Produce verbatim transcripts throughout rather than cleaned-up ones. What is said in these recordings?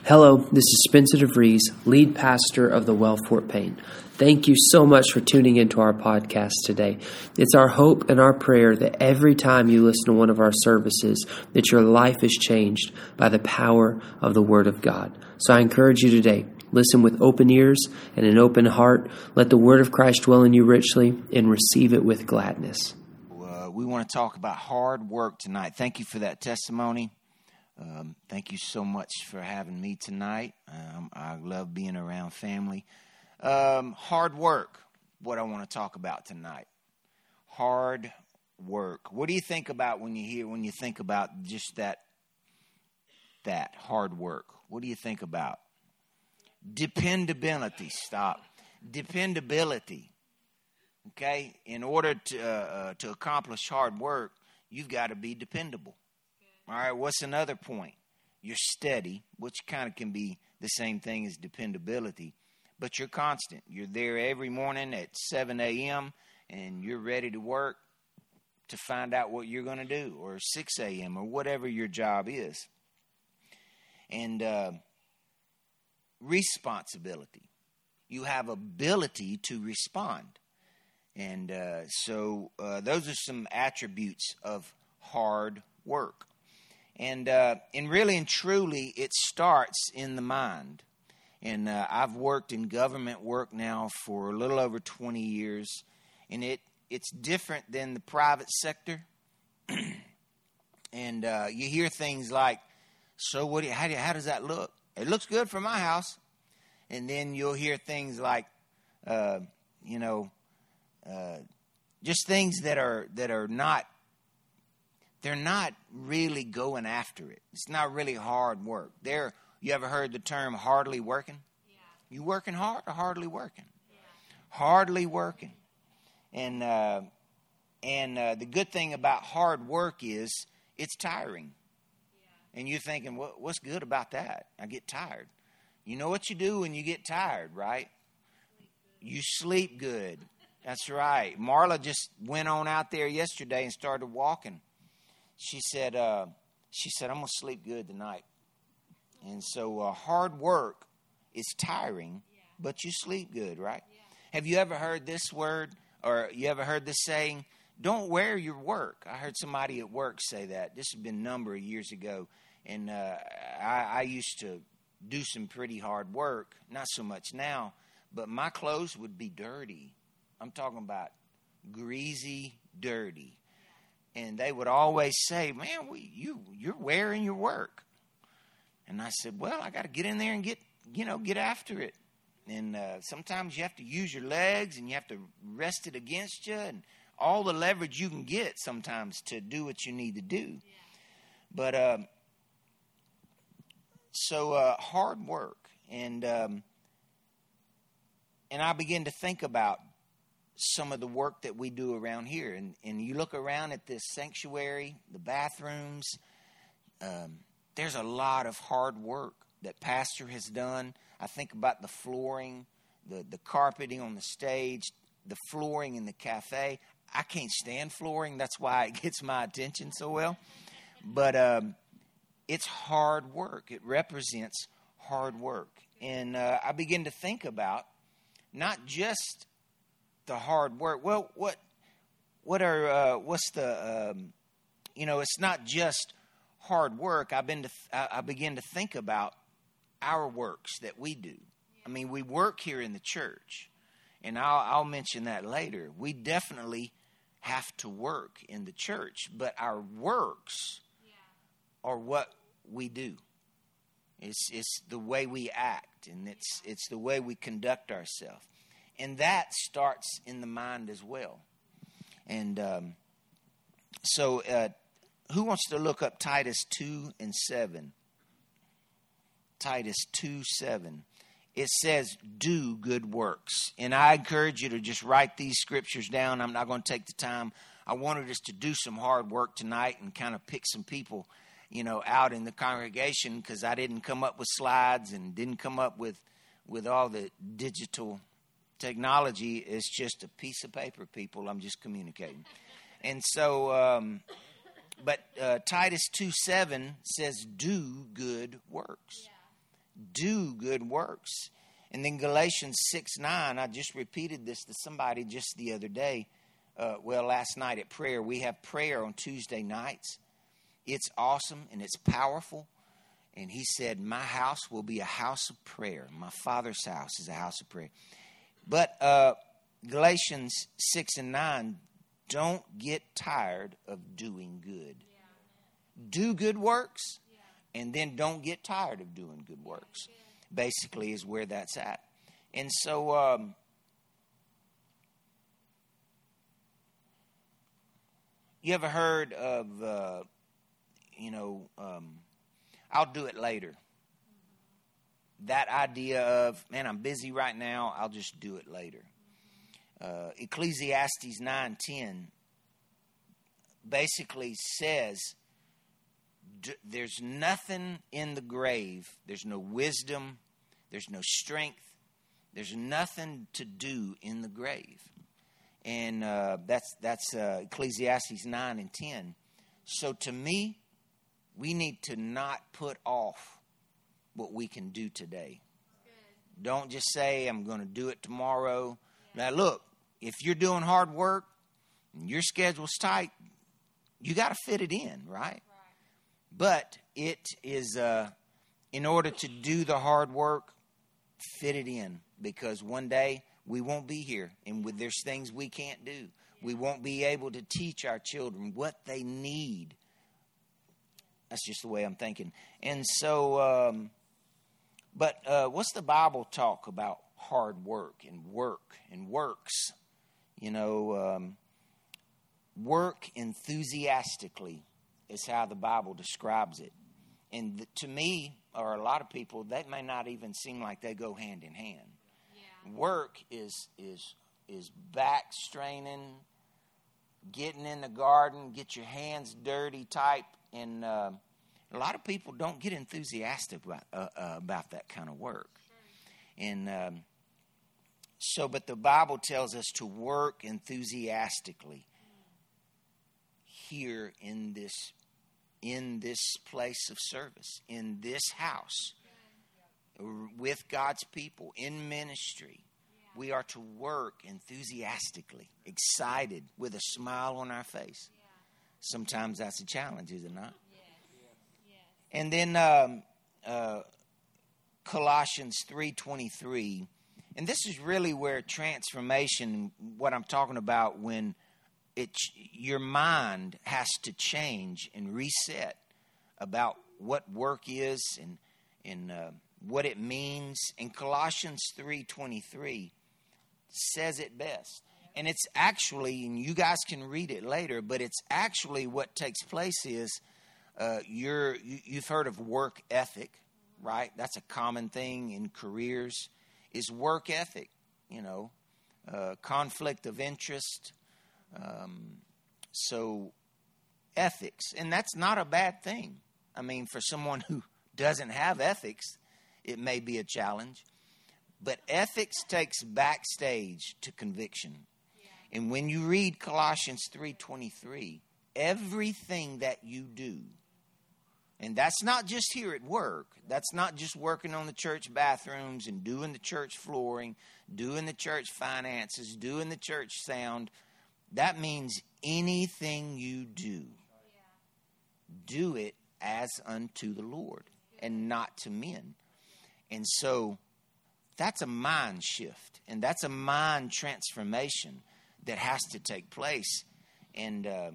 Hello, this is Spencer DeVries, lead pastor of the Well Fort Payne. Thank you so much for tuning into our podcast today. It's our hope and our prayer that every time you listen to one of our services, that your life is changed by the power of the Word of God. So I encourage you today, listen with open ears and an open heart. Let the Word of Christ dwell in you richly and receive it with gladness. Uh, we want to talk about hard work tonight. Thank you for that testimony. Um, thank you so much for having me tonight. Um, I love being around family. Um, hard work, what I want to talk about tonight. Hard work. What do you think about when you hear, when you think about just that, that hard work? What do you think about? Dependability. Stop. Dependability. Okay? In order to, uh, uh, to accomplish hard work, you've got to be dependable. All right, what's another point? You're steady, which kind of can be the same thing as dependability, but you're constant. You're there every morning at seven a.m., and you're ready to work to find out what you're going to do, or six a.m., or whatever your job is. And uh, responsibility. You have ability to respond. And uh, so uh, those are some attributes of hard work. And uh, and really and truly, it starts in the mind. And uh, I've worked in government work now for a little over twenty years, and it it's different than the private sector. And uh, you hear things like, "So what? Do you, how, do you, how does that look? It looks good for my house." And then you'll hear things like, uh, you know, uh, just things that are that are not. They're not really going after it. It's not really hard work. They're, you ever heard the term hardly working? Yeah. You working hard or hardly working? Yeah. Hardly working. And uh, and uh, the good thing about hard work is it's tiring. Yeah. And you're thinking, what, what's good about that? I get tired. You know what you do when you get tired, right? You sleep good. That's right. Marla just went on out there yesterday and started walking. She said, uh, she said, I'm going to sleep good tonight. And so uh, hard work is tiring, yeah. But you sleep good, right? Yeah. Have you ever heard this word, or you ever heard this saying, don't wear your work? I heard somebody at work say that. This has been a number of years ago. And uh, I, I used to do some pretty hard work, not so much now, but my clothes would be dirty. I'm talking about greasy, dirty. And they would always say, man, we, you, you're wearing your work. And I said, well, I got to get in there and get, you know, get after it. And uh, sometimes you have to use your legs and you have to rest it against you and all the leverage you can get sometimes to do what you need to do. Yeah. But uh, so uh, hard work. And, um, and I began to think about some of the work that we do around here. And, and you look around at this sanctuary, the bathrooms, um, there's a lot of hard work that Pastor has done. I think about the flooring, the, the carpeting on the stage, the flooring in the cafe. I can't stand flooring. That's why it gets my attention so well. But um, it's hard work. It represents hard work. And uh, I begin to think about not just the hard work. Well, what, what are, uh, what's the, um, you know, it's not just hard work. I've been to, th- I begin to think about our works that we do. I mean, we work here in the church, and I'll, I'll mention that later. We definitely have to work in the church, but our works yeah. are what we do. It's, it's the way we act, and it's, it's the way we conduct ourselves. And that starts in the mind as well. And um, so uh, who wants to look up Titus two and seven? Titus two seven. It says, do good works. And I encourage you to just write these scriptures down. I'm not going to take the time. I wanted us to do some hard work tonight and kind of pick some people, you know, out in the congregation, because I didn't come up with slides and didn't come up with, with all the digital technology. Is just a piece of paper, people. I'm just communicating. And so, um, but uh, Titus two seven says, do good works. do good works. And then Galatians six nine, I just repeated this to somebody just the other day. Uh, well, last night at prayer, we have prayer on Tuesday nights. It's awesome and it's powerful. And he said, my house will be a house of prayer. My Father's house is a house of prayer. But uh, Galatians six and nine, don't get tired of doing good. Yeah. Do good works, yeah. And then don't get tired of doing good works. Yeah. Basically is where that's at. And so um, you ever heard of, uh, you know, um, I'll do it later. That idea of, man, I'm busy right now, I'll just do it later. Uh, Ecclesiastes nine ten basically says d- there's nothing in the grave. There's no wisdom. There's no strength. There's nothing to do in the grave. And uh, that's, that's uh, Ecclesiastes nine and ten. So to me, we need to not put off what we can do today. Don't just say, I'm going to do it tomorrow. Yeah. Now, look, if you're doing hard work and your schedule's tight, you got to fit it in, right? right. But it is, uh, in order to do the hard work, fit it in. Because one day we won't be here and there's things we can't do. Yeah. We won't be able to teach our children what they need. That's just the way I'm thinking. And so, um, but uh, what's the Bible talk about hard work and work and works? You know, um, work enthusiastically is how the Bible describes it. And the, to me, or a lot of people, that may not even seem like they go hand in hand. Yeah. Work is is is back straining, getting in the garden, get your hands dirty type. And uh, a lot of people don't get enthusiastic about, uh, uh, about that kind of work. Sure. And um, so, but the Bible tells us to work enthusiastically here in this, in this place of service, in this house, with God's people, in ministry. We are to work enthusiastically, excited, with a smile on our face. Sometimes that's a challenge, is it not? And then um, uh, Colossians three twenty-three, and this is really where transformation, what I'm talking about, when it your mind has to change and reset about what work is and and uh, what it means. And Colossians three twenty-three says it best. And it's actually, and you guys can read it later, but it's actually what takes place is, Uh, you're, you, you've heard of work ethic, right? That's a common thing in careers, is work ethic, you know, uh, conflict of interest. Um, so ethics, and that's not a bad thing. I mean, for someone who doesn't have ethics, it may be a challenge. But ethics takes backstage to conviction. Yeah. And when you read Colossians three twenty-three, everything that you do, and that's not just here at work. That's not just working on the church bathrooms and doing the church flooring, doing the church finances, doing the church sound. That means anything you do, do it as unto the Lord and not to men. And so that's a mind shift, and that's a mind transformation that has to take place. And uh,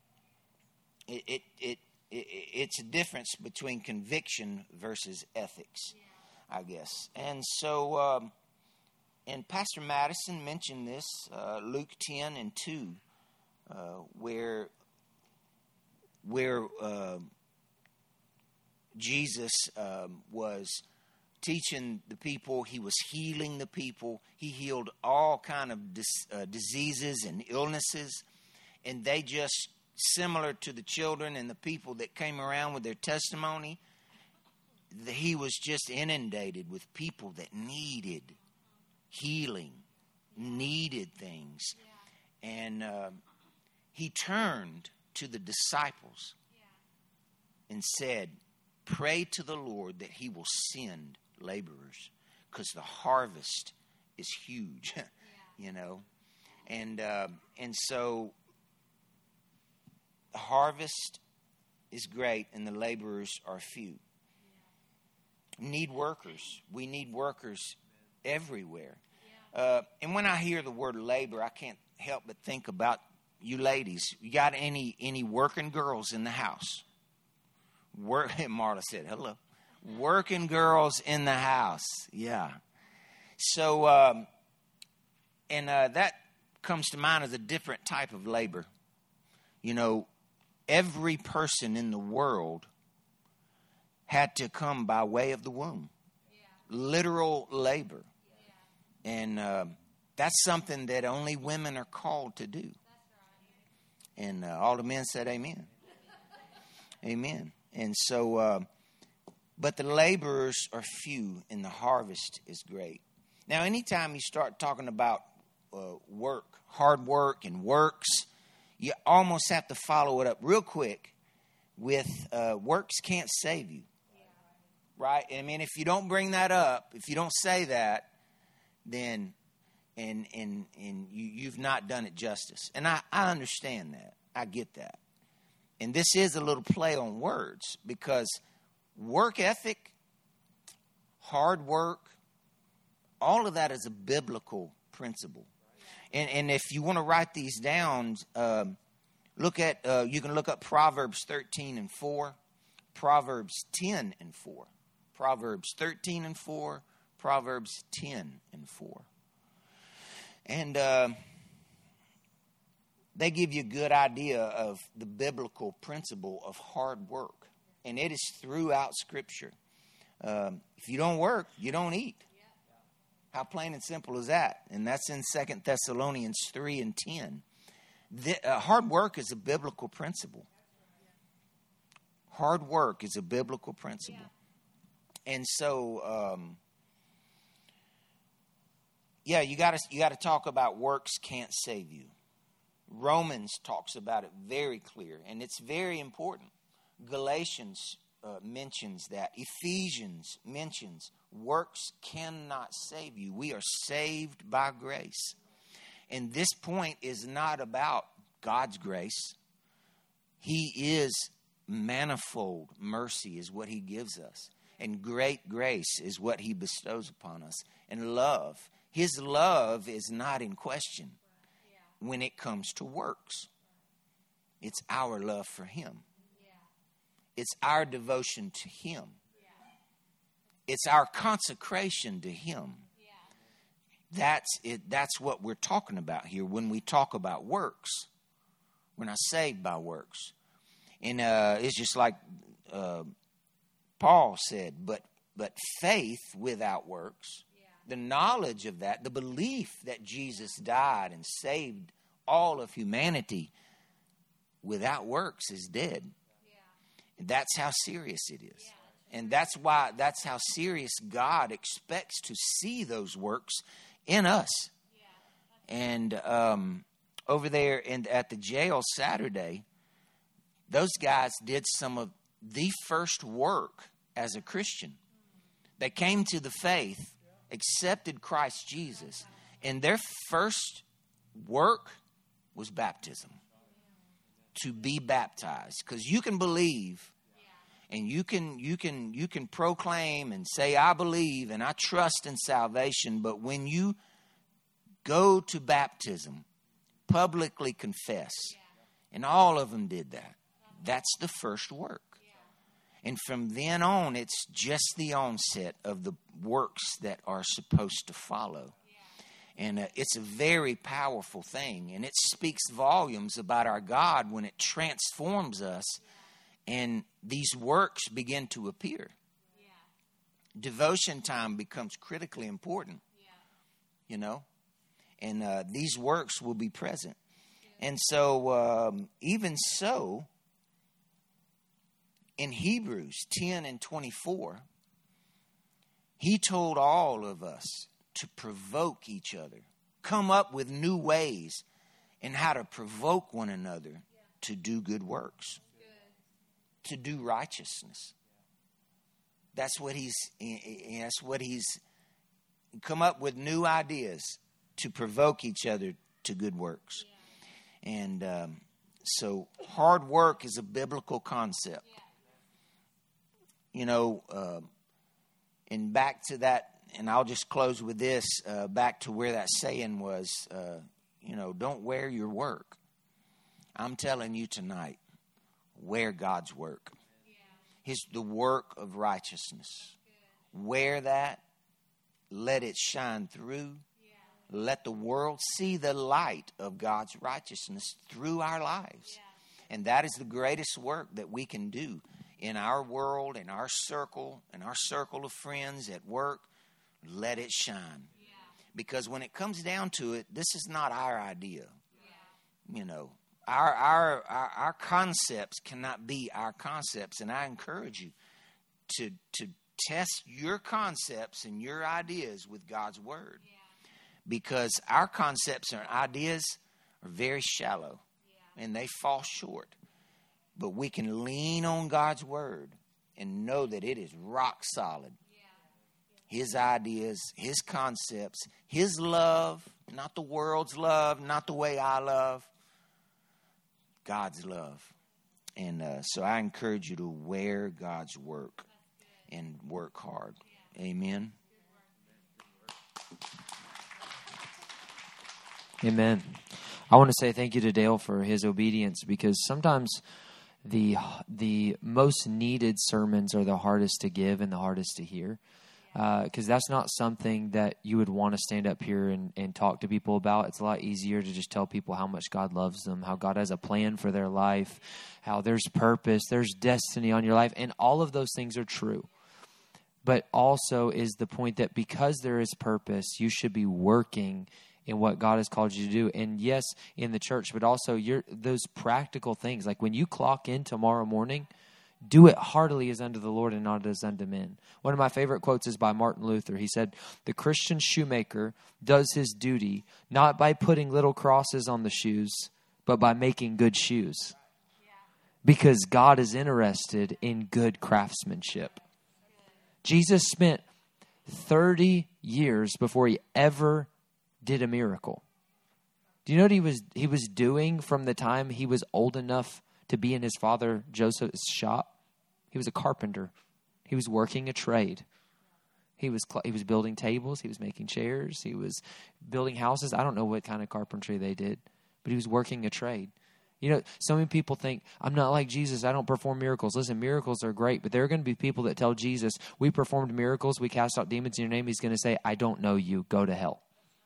it, it, it It's a difference between conviction versus ethics, I guess. And so, um, and Pastor Madison mentioned this, uh, Luke ten and two, uh, where where uh, Jesus um, was teaching the people. He was healing the people. He healed all kind of dis, uh, diseases and illnesses, and they just, similar to the children and the people that came around with their testimony, he was just inundated with people that needed healing, needed things. Yeah. And uh, he turned to the disciples yeah. and said, pray to the Lord that he will send laborers, because the harvest is huge, you know. And uh, and so the harvest is great and the laborers are few. We need workers. We need workers everywhere. Uh, and when I hear the word labor, I can't help but think about you ladies. You got any any working girls in the house? Work. Marla said hello. Working girls in the house. Yeah. So, um, and uh, that comes to mind as a different type of labor. You know, every person in the world had to come by way of the womb. Yeah. Literal labor. Yeah. And uh, that's something that only women are called to do. That's right. And uh, all the men said amen. Amen. And so, uh, but the laborers are few and the harvest is great. Now, anytime you start talking about uh, work, hard work and works, you almost have to follow it up real quick with uh, works can't save you. Right? I mean, if you don't bring that up, if you don't say that, then and and and you, you've not done it justice. And I, I understand that. I get that. And this is a little play on words, because work ethic, hard work, all of that is a biblical principle. And and if you want to write these down, um, look at uh, you can look up Proverbs thirteen and four, Proverbs ten and four. Proverbs thirteen and four, Proverbs ten and four. And uh, they give you a good idea of the biblical principle of hard work. And it is throughout Scripture. Um, if you don't work, you don't eat. How plain and simple is that? And that's in Second Thessalonians three and ten. The, uh, hard work is a biblical principle. Hard work is a biblical principle. And so, um, yeah, you got to you got to talk about works can't save you. Romans talks about it very clear, and it's very important. Galatians uh, mentions that. Ephesians mentions works cannot save you. We are saved by grace. And this point is not about God's grace. He is manifold mercy is what he gives us. And great grace is what he bestows upon us. And love. His love is not in question when it comes to works. It's our love for him. It's our devotion to him. It's our consecration to him. That's it. That's what we're talking about here when we talk about works. We're not saved by works. And uh, it's just like uh, Paul said, but but faith without works, yeah. The knowledge of that, the belief that Jesus died and saved all of humanity without works is dead. Yeah. And that's how serious it is. Yeah. And that's why, that's how serious God expects to see those works in us. Yeah. And um, over there in, at the jail Saturday, those guys did some of the first work as a Christian. They came to the faith, accepted Christ Jesus, and their first work was baptism. To be baptized. Because you can believe and you can you can you can proclaim and say, I believe and I trust in salvation, but when you go to baptism, publicly confess, and all of them did that. That's the first work. And from then on, it's just the onset of the works that are supposed to follow. And uh, it's a very powerful thing. And it speaks volumes about our God when it transforms us and these works begin to appear. Devotion time becomes critically important, you know. And uh, these works will be present. And so, um, even so, in Hebrews ten and twenty-four, he told all of us to provoke each other, come up with new ways in how to provoke one another to do good works, to do righteousness. That's what he's. That's what he's come up with, new ideas to provoke each other to good works. Yeah. And um, so, hard work is a biblical concept. Yeah. You know, uh, and back to that, and I'll just close with this. Uh, back to where that saying was. Uh, you know, don't wear your work. I'm telling you tonight, wear God's work. His the work of righteousness. Wear that. Let it shine through. Let the world see the light of God's righteousness through our lives. And that is the greatest work that we can do in our world, in our circle, in our circle of friends, at work. Let it shine. Because when it comes down to it, this is not our idea. You know, our, our our our concepts cannot be our concepts. And I encourage you to to test your concepts and your ideas with God's word. Because our concepts and ideas are very shallow and they fall short. But we can lean on God's word and know that it is rock solid. His ideas, his concepts, his love, not the world's love, not the way I love, God's love. And uh, so I encourage you to wear God's work and work hard. Amen. Amen. I want to say thank you to Dale for his obedience, because sometimes the the most needed sermons are the hardest to give and the hardest to hear. Because uh, that's not something that you would want to stand up here and, and talk to people about. It's a lot easier to just tell people how much God loves them, how God has a plan for their life, how there's purpose, there's destiny on your life. And all of those things are true. But also is the point that because there is purpose, you should be working in what God has called you to do. And yes, in the church, but also you're, those practical things. Like when you clock in tomorrow morning, do it heartily as unto the Lord and not as unto men. One of my favorite quotes is by Martin Luther. He said, the Christian shoemaker does his duty not by putting little crosses on the shoes, but by making good shoes. Because God is interested in good craftsmanship. Jesus spent thirty years before he ever did a miracle. Do you know what he was, he was doing from the time he was old enough to be in his father Joseph's shop? He was a carpenter. He was working a trade. He was he was building tables. He was making chairs. He was building houses. I don't know what kind of carpentry they did, but he was working a trade. You know, so many people think, I'm not like Jesus. I don't perform miracles. Listen, miracles are great, but there are going to be people that tell Jesus, we performed miracles. We cast out demons in your name. He's going to say, I don't know you. Go to hell.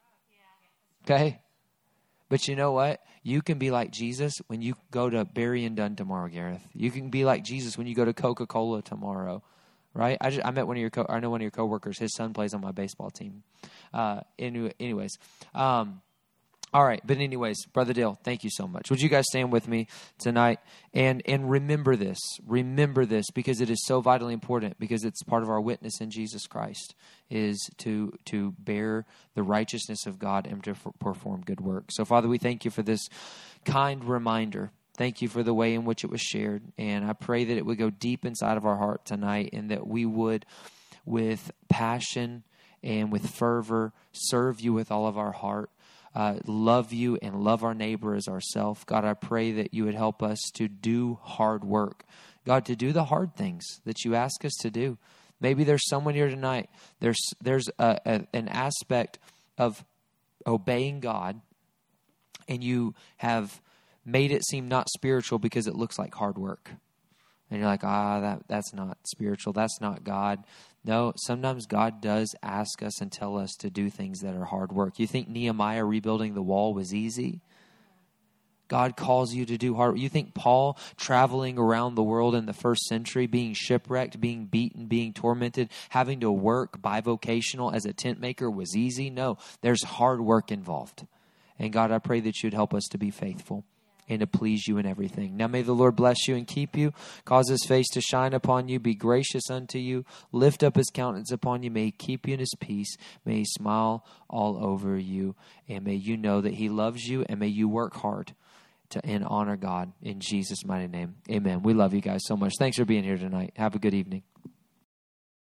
Okay? But you know what? You can be like Jesus when you go to Barry and Dunn tomorrow, Gareth. You can be like Jesus when you go to Coca-Cola tomorrow, right? I, just, I met one of your, co- I know one of your coworkers. His son plays on my baseball team. Uh, anyway, anyways, um, all right. But anyways, Brother Dale, thank you so much. Would you guys stand with me tonight? And and remember this. Remember this, because it is so vitally important, because it's part of our witness in Jesus Christ, is to to bear the righteousness of God and to f- perform good work. So, Father, we thank you for this kind reminder. Thank you for the way in which it was shared. And I pray that it would go deep inside of our heart tonight, and that we would, with passion and with fervor, serve you with all of our heart. Uh, love you and love our neighbor as ourselves. God, I pray that you would help us to do hard work. God, to do the hard things that you ask us to do. Maybe there's someone here tonight. There's there's a, a, an aspect of obeying God, and you have made it seem not spiritual because it looks like hard work. And you're like, ah, that that's not spiritual. That's not God. No, sometimes God does ask us and tell us to do things that are hard work. You think Nehemiah rebuilding the wall was easy? God calls you to do hard work. You think Paul traveling around the world in the first century, being shipwrecked, being beaten, being tormented, having to work bivocational as a tent maker was easy? No, there's hard work involved. And God, I pray that you'd help us to be faithful and to please you in everything. Now may the Lord bless you and keep you, cause his face to shine upon you, be gracious unto you, lift up his countenance upon you. May he keep you in his peace. May he smile all over you. And may you know that he loves you, and may you work hard to and honor God in Jesus' mighty name. Amen. We love you guys so much. Thanks for being here tonight. Have a good evening.